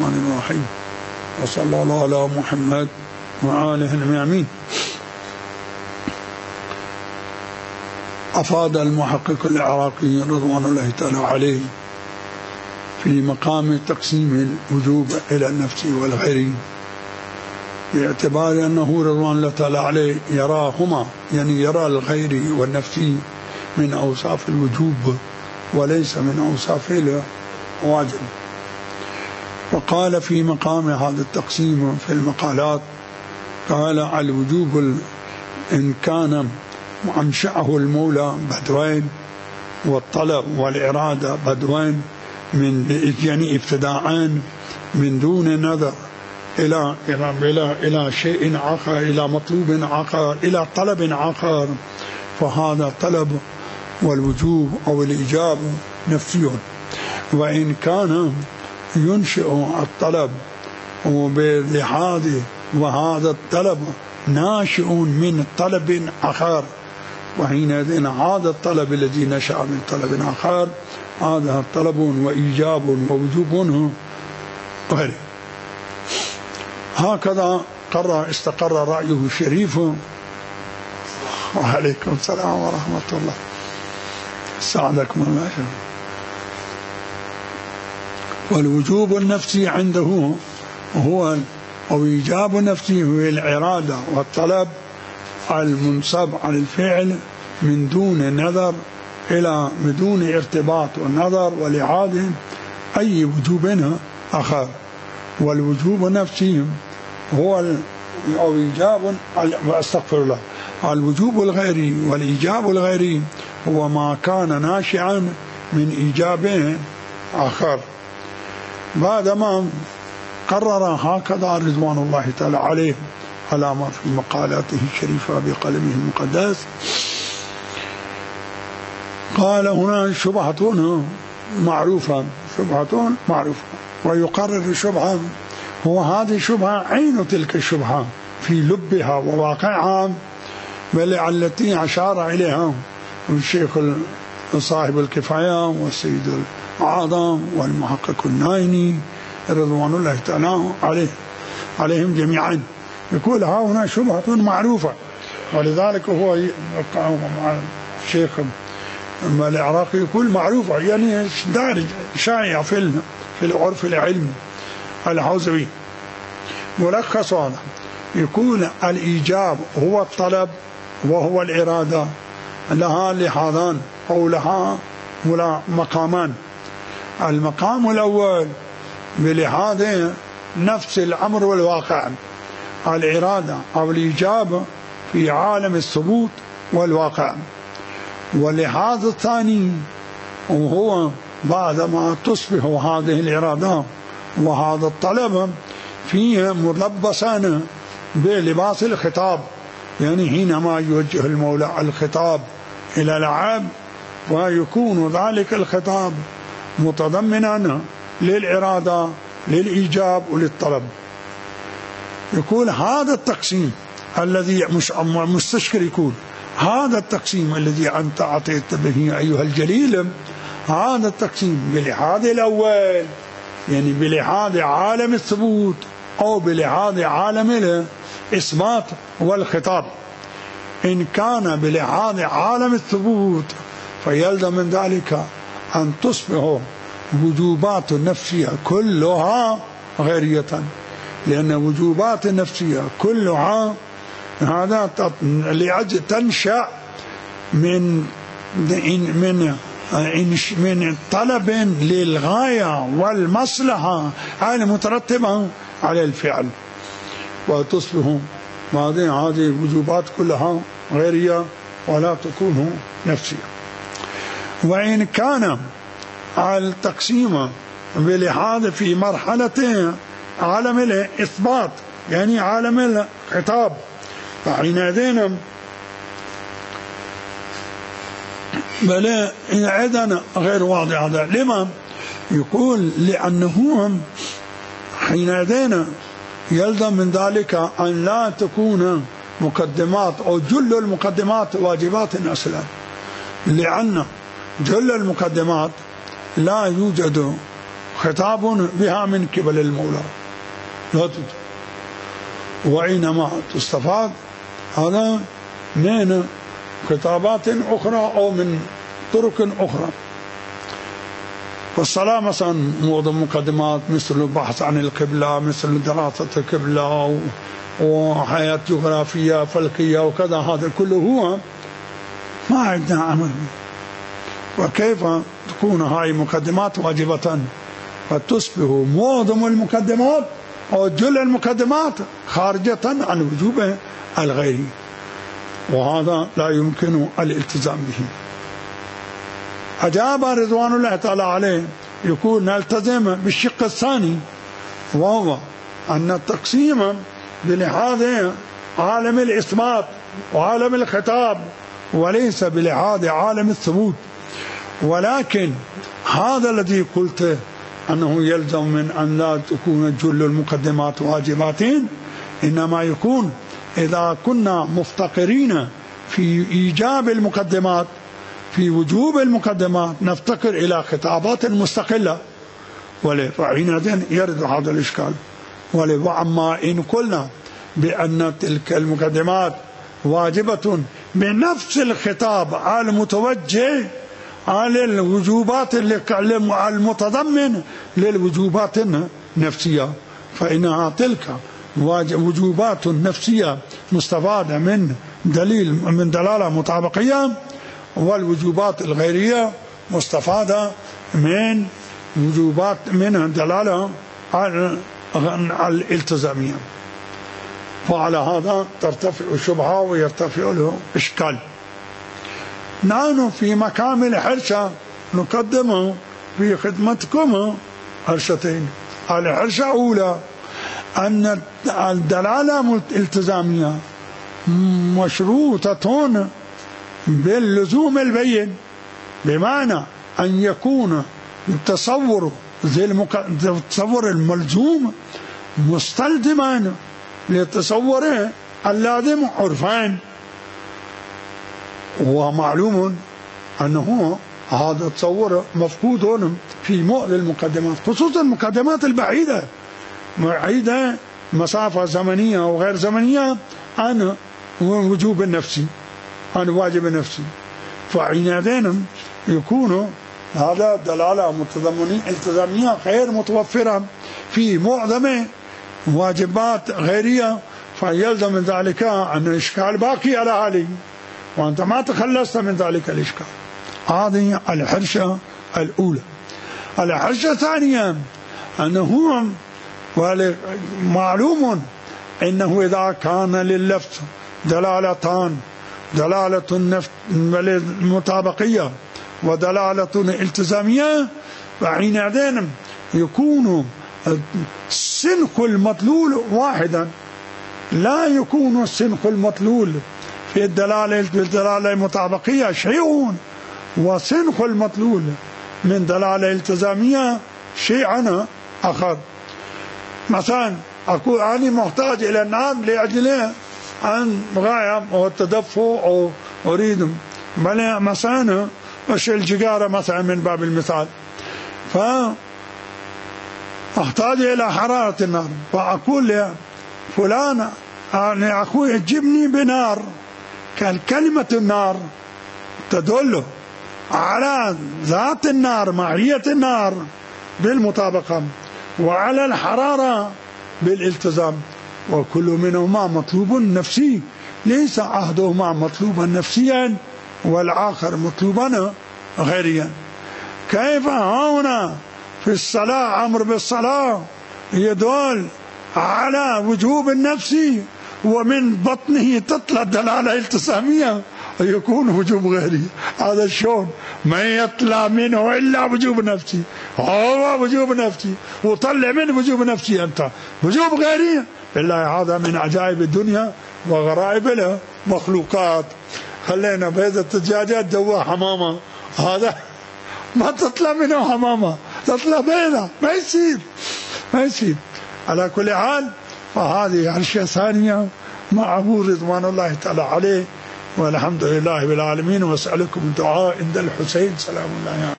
الرحمن الرحيم، وصلى الله على محمد وآله الميامين. أفاد المحقق العراقي رضوان الله تعالى عليه في مقام تقسيم الوجوب إلى النفس والغير، باعتبار أنه رضوان الله تعالى عليه يراهما، يعني يرى الغير والنفس من أوصاف الوجوب وليس من أوصاف الواجب. وقال في مقام هذا التقسيم في المقالات، قال الوجوب إن كان أنشأه المولى بدوين، والطلب والإرادة بدوين، من يعني ابتداءً من دون نظر إلى شيء آخر، إلى مطلوب آخر، إلى طلب آخر، فهذا طلب والوجوب أو الإيجاب نفسي. وإن كان ينشئ الطلب وبلحاظ وهذا الطلب ناشئ من طلب آخر، وحينئذ هذا الطلب الذي نشأ من طلب آخر هذا طلب وإيجاب ووجوب غير. هكذا استقر رأيه الشريف. وعليكم السلام ورحمة الله، ساعدكم الله. والوجوب النفسي عنده هو أو إيجاب نفسه هو الإرادة والطلب المنصب على الفعل من دون نظر إلى بدون ارتباط والنظر والإعادة أي وجوب آخر. والوجوب نفسه هو أو إيجاب، أستغفر الله، الوجوب الغيري والإيجاب الغيري هو ما كان ناشئا من إيجاب آخر. بعدما قرر هكذا رضوان الله تعالى عليه على ما في مقالاته الشريفة بقلمه المقدس، قال هنا شبهة معروفة، شبهة معروفة، ويقرر الشبهة هو هذه الشبهة عين تلك الشبهة في لبها وواقعها، بل التي أشار إليها الشيخ صاحب الكفاية والسيد الأعظم والمحقق النايني رضوان الله تعالى عليهم جميعا. يقول ها هنا شبهة معروفة، ولذلك هو الشيخ العراقي يقول معروفة، يعني دارج شائع في العرف العلمي الحوزوي. ملخص هذا يقول الإيجاب هو الطلب وهو الإرادة، لها لحاظان أو لها مقامان. المقام الأول بلحاظ نفس الأمر والواقع، الإرادة أو الإيجاب في عالم الثبوت والواقع. واللحاظ الثاني وهو بعدما تصبح هذه الإرادة وهذا الطلب فيه ملبسان بلباس الخطاب، يعني حينما يوجه المولى الخطاب إلى العبد ويكون ذلك الخطاب متضمنا للإرادة للإيجاب وللطلب. يقول هذا التقسيم الذي مستشكر، يقول هذا التقسيم الذي أنت أعطيت به أيها الجليل، هذا التقسيم بلحاظ الأول يعني بلحاظ عالم الثبوت أو بلحاظ عالم الإثبات والخطاب. إن كان بلحاظ عالم الثبوت فيلزم من ذلك أن تصبح وجوبات النفسية كلها غيرية، لأن وجوبات النفسية كلها هذا لأجل تنشأ من طلب للغاية والمصلحة المترتبة على الفعل، وتصبح هذه الوجوبات كلها غيرية ولا تكون نفسية. وإن كان التقسيم بلحاظ في مرحلة عالم الإثبات يعني عالم الخطاب، فحينئذ بل إذن غير واضح هذا. لما؟ يقول لأنه حينئذ يلزم من ذلك أن لا تكون مقدمات أو جل المقدمات واجبات أصلا، لأن جل المقدمات لا يوجد خطاب بها من قبل المولى لا تدرك. وإنما تستفاد هذا من خطابات أخرى أو من طرق أخرى. والصلاة مثلا معظم مقدمات مثل البحث عن القبلة، مثل دراسة القبلة وحياة جغرافية فلكية وكذا، هذا كله هو ما عندنا عمل. وكيف تكون هاي مقدمات واجبة فتصبح معظم المقدمات أو جل المقدمات خارجة عن وجوب الغير، وهذا لا يمكن الالتزام به. أجاب رضوان الله تعالى عليه يكون نلتزم بالشق الثاني، وهو أن التقسيم بلحاظ عالم الإثبات وعالم الخطاب وليس بلحاظ عالم الثبوت. ولكن هذا الذي قلت أنه يلزم من أن لا تكون جل المقدمات واجبات، إنما يكون إذا كنا مفتقرين في إيجاب المقدمات، في وجوب المقدمات نفتقر إلى خطابات مستقلة، فحينئذ يرد هذا الإشكال. وأما إن قلنا بأن تلك المقدمات واجبة بنفس الخطاب المتوجه على الوجوبات المتضمن للوجوبات النفسية، فإنها تلك وجوبات نفسية مستفادة من دلالة مطابقية، والوجوبات الغيرية مستفادة من وجوبات من دلالة الالتزامية. وعلى هذا ترتفع الشبهة ويرتفع له إشكال. نحن في مقام الحرشة نقدم في خدمتكم حرشتين. الحرشة الأولى أن الدلالة الالتزامية مشروطة باللزوم البين، بمعنى أن يكون التصور التصور الملزوم مستلزما للتصور اللازم عرفان. ومعلوم أنه هذا التصور مفقود في معظم المقدمات، خصوصا المقدمات البعيدة مسافة زمنية وغير زمنية عن وجوب النفسي، عن واجب النفسي. فحينئذ يكون هذا دلالة التزامية غير متوفرة في معظم واجبات غيرية، فيلزم من ذلك أن الإشكال باقي على هذه، وأنت ما تخلصت من ذلك الإشكال. هذه الحرشة الأولى. الحرشة الثانية أنه معلوم أنه إذا كان لللفظ دلالتان، دلالة المطابقية ودلالة الالتزامية، فحينئذ يكون السنخ المطلول واحدا، لا يكون السنخ المطلول في الدلالة المطابقية شيء، وسنخ المطلول من دلالة التزامية شيء آخر. مثلا أقول أنا محتاج إلى النار لأجل أن غاية أو التدفؤ أو أريد مثلا أشيل الجيجارة مثلا من باب المثال، فأحتاج إلى حرارة النار، فأقول لفلان أنا أخوي جبني بنار. كلمة النار تدل على ذات النار، ماهية النار بالمطابقة، وعلى الحرارة بالالتزام، وكل منهما مطلوب نفسي، ليس أحدهما مطلوبا نفسيا والآخر مطلوبا غيريا. كيف هنا في الصلاة أمر بالصلاة يدل على وجوب النفسي، ومن بطنه تطلع دلالة التزامية يكون وجوب غيري؟ هذا شلون؟ ما يطلع منه إلا وجوب نفسي، هو وجوب نفسي، وطلع منه وجوب نفسي أنت وجوب غيري. بالله هذا من عجائب الدنيا وغرائب المخلوقات. خلينا بيضة الدجاجات جوا حمامة، هذا ما تطلع منه حمامة، تطلع بيضة، ما يصير. على كل حال فهذه عرشة ثانية معه رضوان الله تعالى عليه، والحمد لله بالعالمين. واسألكم الدعاء عند الحسين سلام الله عليه.